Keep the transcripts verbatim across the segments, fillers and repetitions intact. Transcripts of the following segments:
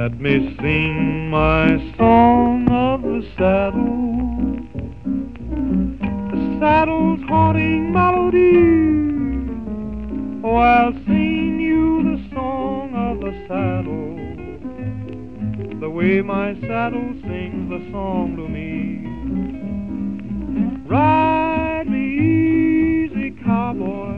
Let me sing my song of the saddle, the saddle's haunting melody. Oh, I'll sing you the song of the saddle, the way my saddle sings the song to me. Ride me easy, cowboy,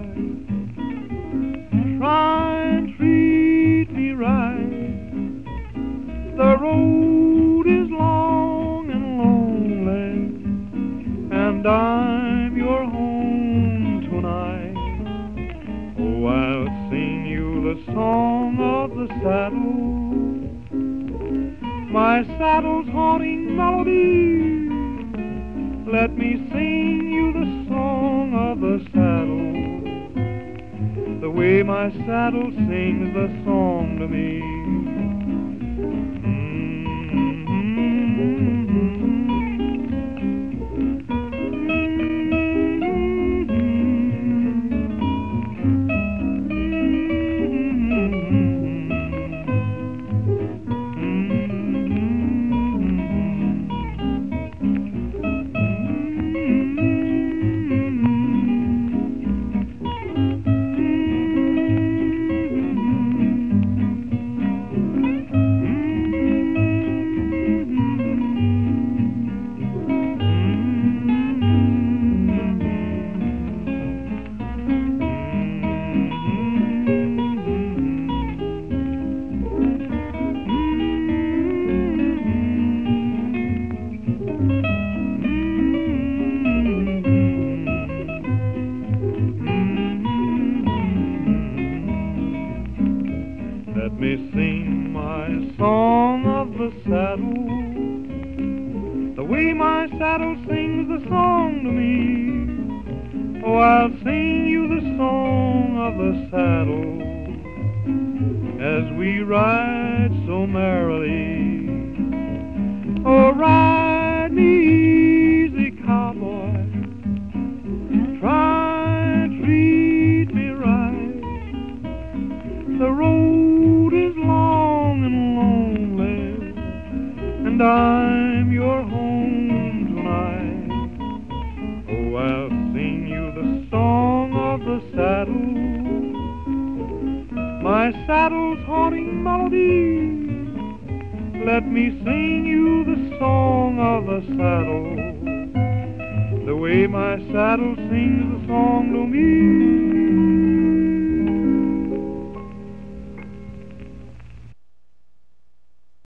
try and treat me right. The road is long and lonely, and I'm your home tonight. Oh, I'll sing you the song of the saddle, my saddle's haunting melody. Let me sing you the song of the saddle, the way my saddle sings the song to me. Let me sing my song of the saddle, the way my saddle sings the song to me. Oh, I'll sing you the song of the saddle as we ride so merrily. Oh, ride me easy, cowboy, try and treat me right. The road is long and lonely, and I'm your home tonight. Oh, I'll sing you the song of the saddle, my saddle's haunting melody. Let me sing you the song of the saddle, the way my saddle sings the song to me.